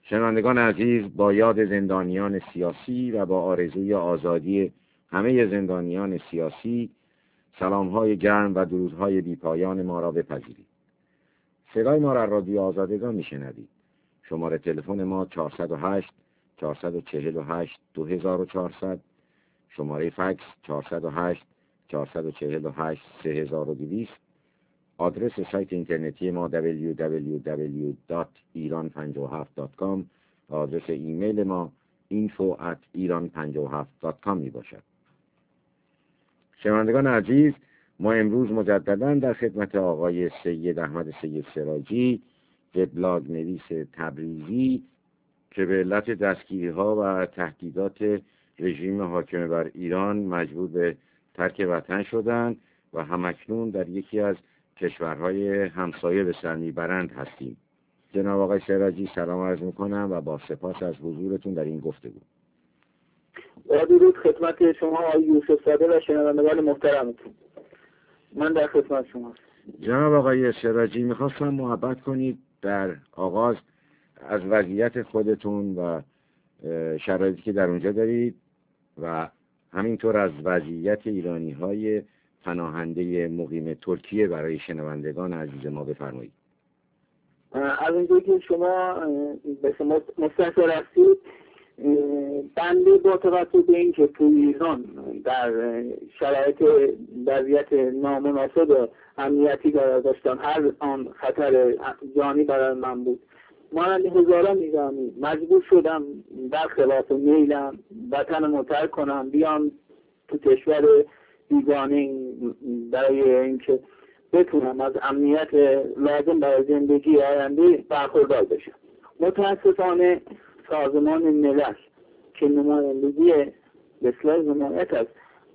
شنوندگان عزیز، با یاد زندانیان سیاسی و با آرزوی آزادی همه زندانیان سیاسی، سلام‌های گرم و درودهای بی‌پایان ما را بپذیرید. صدای ما را رادیو آزادگان میشنوید. شماره تلفن ما 408 448 2400، شماره فکس 408 448 3200، آدرس سایت اینترنتی ما www.iran57.com و آدرس ایمیل ما info@iran57.com می باشد. شنوندگان عزیز، ما امروز مجددا در خدمت آقای سید احمد سید سراجی، وبلاگ نویس تبریزی که به علت دستگیری‌ها و تهدیدات رژیم حاکم بر ایران مجبور به ترک وطن شدند و همکنون در یکی از کشورهای همسایه به سر میبرند هستیم. جناب آقای سراجی، سلام عرض میکنم و با سپاس از حضورتون در این گفتگو. با درود خدمت شما آقای یوسف زاده و شنوندگان محترمتون. من در خدمت شما. جناب آقای سراجی، میخواستم محبت کنید در آغاز از وضعیت خودتون و شرایطی که در اونجا دارید و همینطور از وضعیت ایرانی‌های پناهنده مقیم ترکیه برای شنوندگان عزیز ما بفرمایید. از اینجایی که شما مستشار هستید، بنده با توجه به اینکه تو ایران در شرایط وضعیت نامناسب امنیتی قرار داشتم، هر آن خطر جانی برای من بود، مانند هزاران ایرانی مجبور شدم در خلاف میلم وطنم رو ترک کنم، بیام تو کشور بیگانه برای اینکه بتونم از امنیت لازم برای زندگی آینده برخوردار بشم. متاسفانه سازمان ملل که نمایندگی به اصطلاح حمایت از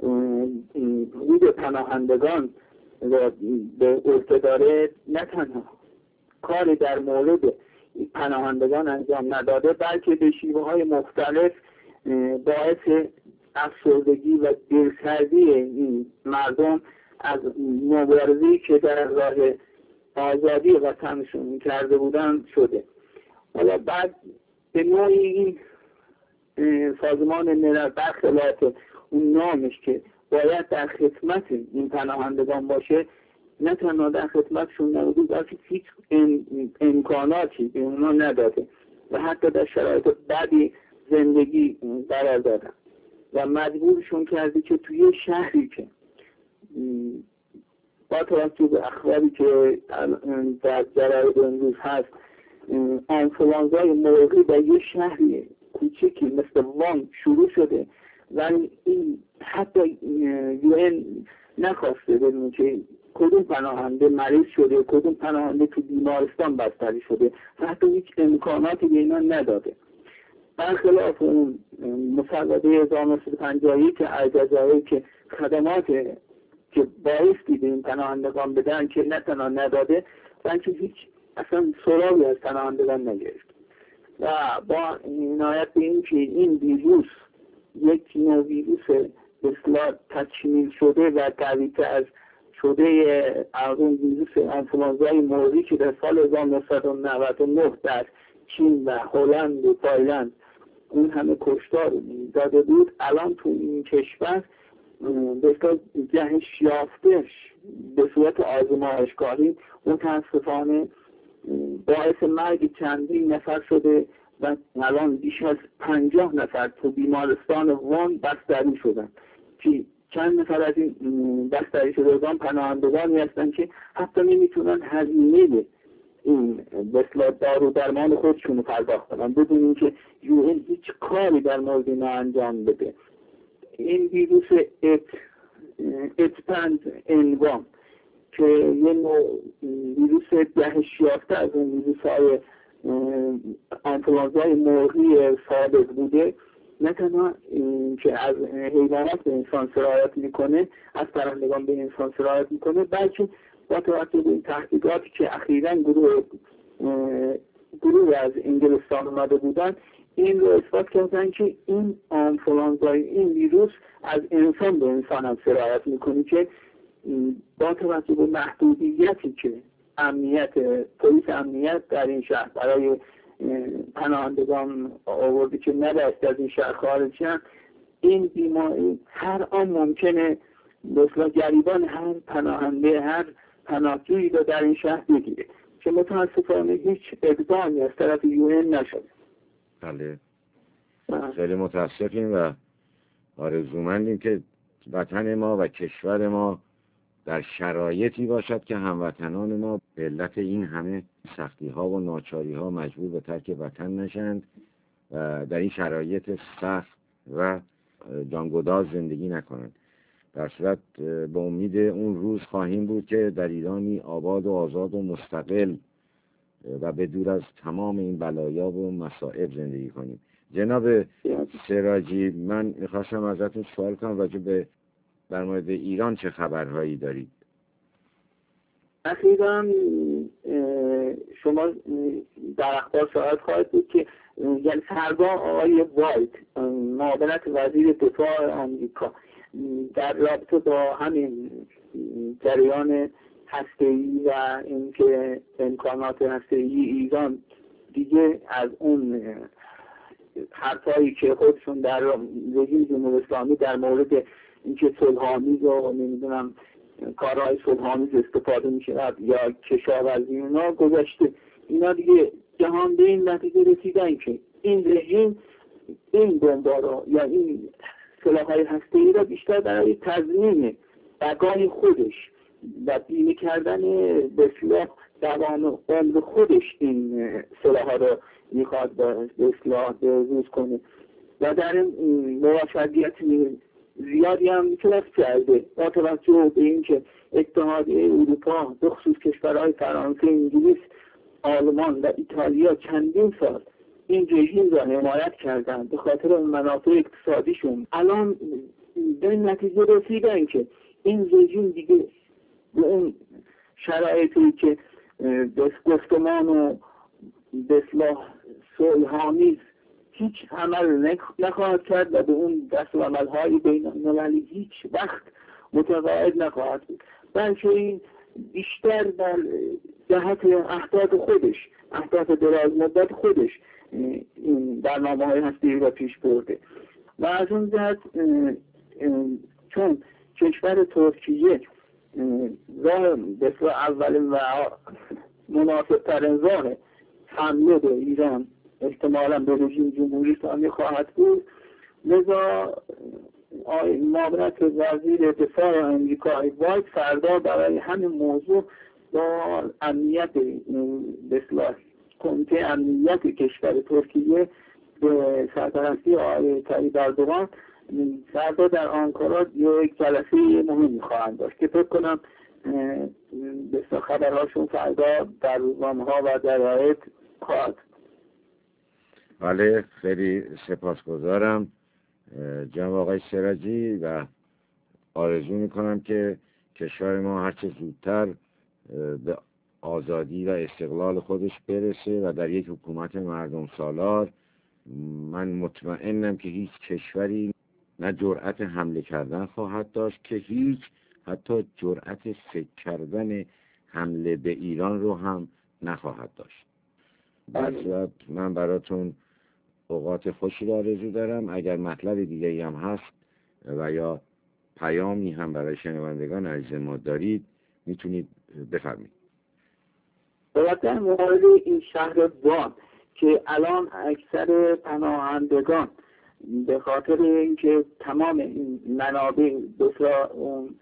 حقوق پناهندگان به عهده داره، نه تنها کاری در مورد پناهندگان انجام نداده، بلکه به شیوه‌های مختلف باعث افسردگی و دلسردی این مردم از مبارزه‌ای که در راه آزادی وطنشون کرده بودن شده. حالا بعد به نوعی این سازمان ملل برخلاف اون نامش که باید در خدمت این پناهندگان باشه، نه تنها در خدمتشون نبوده، بلکه هیچ امکاناتی به اونا نداده و حتی در شرایط بدی زندگی قرار دادن و مجبورشون کرده که توی شهری که با توجه به اخباری که در جراید امروز هست، آنفولانزای مرغی در یه شهری کوچیکی مثل وان شروع شده و این حتی UN نخواسته بدونه که کدوم پناهنده مریض شده، کدوم پناهنده تو بیمارستان بستری شده و حتی هیچ امکاناتی به اینا نداده. برخلاف اون مسوده 1950 که الجزایر که خدمات که بایستی به این پناهندگان بدن که نه تنها نداده، بلکه هیچ اصلا سراغی از پناهندگان نگرفت. و با عنایت به این که این ویروس یک نوع ویروس به اصطلاح تکمیل شده و قوی‌تر از شده اون ویروس آنفولانزای مرغی که در سال 1999 در چین و هلند و تایلند اون همه کشتار داده بود، الان تو این کشور به اصطلاح جهش یافتش به صورت آزمایشگاهی متاسفانه باعث مرگ چندین نفر شده و الان بیش از 50 نفر تو بیمارستان وان بستری شدن که چند نفر از این بستری شدگان پناهندگانی هستن که حتی نمیتونن هزینه این مثل دارو درمان خودشون رو پرداخت کنن بدون اینکه UN هیچ کاری در مورد اینا انجام بده. این ویروس H5N1 که یه نوع ویروس جهش یافته از اون ویروس‌های آنفولانزای مرغی سابق بوده، نه تنها که از حیوانات به انسان سرایت میکنه، از پرندگان به انسان سرایت میکنه، بلکه با توجه به این تحقیقاتی که اخیراً گروه از انگلستان اومده بودن، این رو اثبات کردن که این آنفولانزای این ویروس از انسان به انسان هم سرایت میکنه که با توجه به محدودیتی که پلیس امنیت در این شهر برای پناهندگان آورده که نباید از این شهر خارج شن. این بیماری هر آن ممکنه مثلا گریبان هر پناهنده، هر پناهجویی رو در این شهر بگیره که متاسفانه هیچ اقدامی از طرف UN نشده. بله، خیلی متاسفیم و آرزومندیم که وطن ما و کشور ما در شرایطی باشد که هموطنان ما به علت این همه سختی ها و ناچاری ها مجبور به ترک وطن نشند و در این شرایط سخت و جانگداز زندگی نکنند. در صورت به امید اون روز خواهیم بود که در ایرانی آباد و آزاد و مستقل و به دور از تمام این بلایا و مصائب زندگی کنیم. جناب سراجی، من میخواستم ازتون سوال کنم راجع به در مورد ایران چه خبرهایی دارید؟ اخیراً شما در اخبار شاهد خواهید بود که یعنی فردا آقای وایت معاونت وزیر دفاع آمریکا در رابطه با همین جریان هسته‌ای و اینکه امکانات هسته‌ای ایران دیگه از اون حرفایی که خودشون در رژیم جمهوری اسلامی در مورد اینکه صلح‌آمیز و نمیدونم کارهای صلح‌آمیز استفاده میشه یا کشاورزی اونا گذاشته، اینا دیگه جهان به این نتیجه رسیدن که این رژیم این بمبارا یا این سلاح‌های هسته‌ای را بیشتر برای تضمین بقای خودش و بیمه کردن به اصطلاح دوام عمر خودش این سلاح‌ها رو میخواد به اصطلاح بروز کنه و در این موفقیت زیادی هم کسب کرده با توجه به اینکه اتحادیه اروپا به خصوص کشورهای فرانسه، انگلیس، آلمان و ایتالیا چندین سال این رژیم را حمایت کردن به خاطر منافع اقتصادیشون. الان به نتیجه رسیدن که این رژیم دیگه به اون شرایطی که گفتمان و به اصطلاح صلح‌آمیز هیچ عمل نخواهد کرد و به اون دستورالعمل‌های بین‌المللی هیچ وقت متقاعد نخواهد بود، بلکه این بیشتر در جهت اهداف خودش، اهداف دراز مدت خودش این برنامه‌های هسته‌ای را پیش برده و از اون جهت چون کشور ترکیه راه بسیار اولین و مناسب‌ترین راه حمله به ایران احتمالاً به رژیم جمهوری اسلامی خواهد بود، لذا معاونت وزیر دفاع آمریکا وایت فردا برای همین موضوع با امنیت به اصطلاح کمیته امنیت کشور ترکیه به سرپرستی آقای طیب اردوغان فردا در آنکارا یک جلسه مهمی خواهند داشت که فکر کنم به خبرهاشون فردا در روزنامه‌ها و جراید خواهد. بله، خیلی سپاسگزارم جناب آقای سراجی و آرزو میکنم که کشور ما هرچه زودتر به آزادی و استقلال خودش برسه و در یک حکومت مردم سالار. من مطمئنم که هیچ کشوری نه جرأت حمله کردن خواهد داشت که هیچ حتی جرأت فکر کردن حمله به ایران رو هم نخواهد داشت. بسیار من براتون اوقات خوشی را آرزو دارم. اگر مطلب دیگری هم هست و یا پیامی هم برای شنوندگان عزیز ما دارید میتونید بفرمایید. در مورد این شهر وان که الان اکثر پناهندگان به خاطر اینکه تمام این منابع بسیار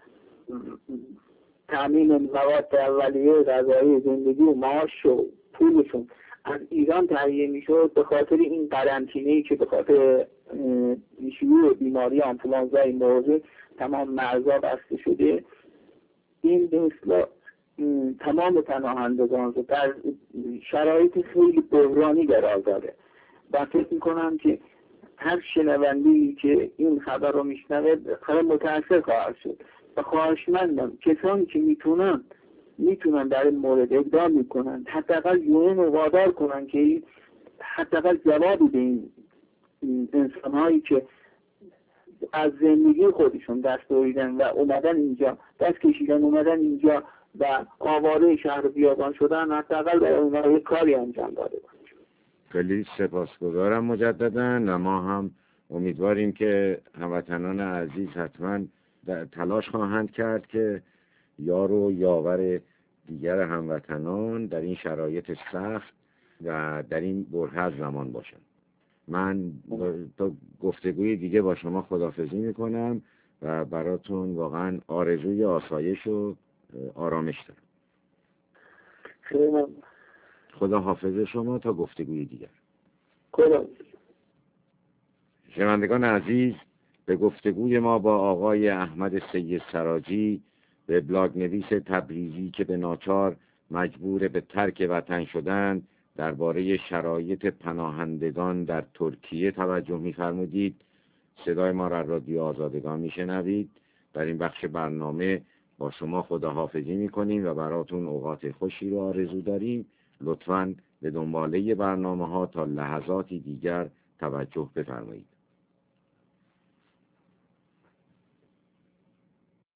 تامین مواد اولیه غذایی زندگی و معاش و پولشون از ایران تهیه میشد، به خاطر این قرنطینه‌ای که به خاطر شیوع بیماری آنفولانزای موضوع تمام مرزها بسته شده، این به اصطلاح تمام پناهندگان رو در شرایط خیلی بحرانی قرار داده و فکر میکنم که هر شنونده‌ای که این خبر رو میشنوه خیلی متأثر خواهد شد و خواهشمندم کسانی که میتونن در این مورد اقدام میکنن حداقل یون رو وادار کنن که حداقل جوابی به این انسان‌هایی که از زندگی خودشون دست بریدن و اومدن اینجا دست کشیدن اومدن اینجا و آواره شهر بیابان شدن، حداقل برای اونها یک کاری انجام داده باشه. خیلی سپاسگزارم مجدداً و ما هم امیدواریم که هموطنان عزیز حتما تلاش خواهند کرد که یار و یاور دیگر هموطنان در این شرایط سخت و در این بره از زمان باشند. من تا گفتگوی دیگه با شما خداحافظی میکنم و براتون واقعا آرزوی آسایش و آرامش دارم. خیلی ممنون. خدا حافظ شما تا گفتگوی دیگر. خدا. شنوندگان عزیز، به گفتگوی ما با آقای احمد سید سراجی، به بلاگ نویس تبریزی که به ناچار مجبور به ترک وطن شدن، درباره شرایط پناهندگان در ترکیه توجه می‌فرمودید. صدای ما را رادیو آزادگان میشنوید. در این بخش برنامه با شما خداحافظی میکنیم و براتون اوقات خوشی رو آرزو داریم. لطفاً به دنباله برنامه‌ها تا لحظاتی دیگر توجه بفرمایید.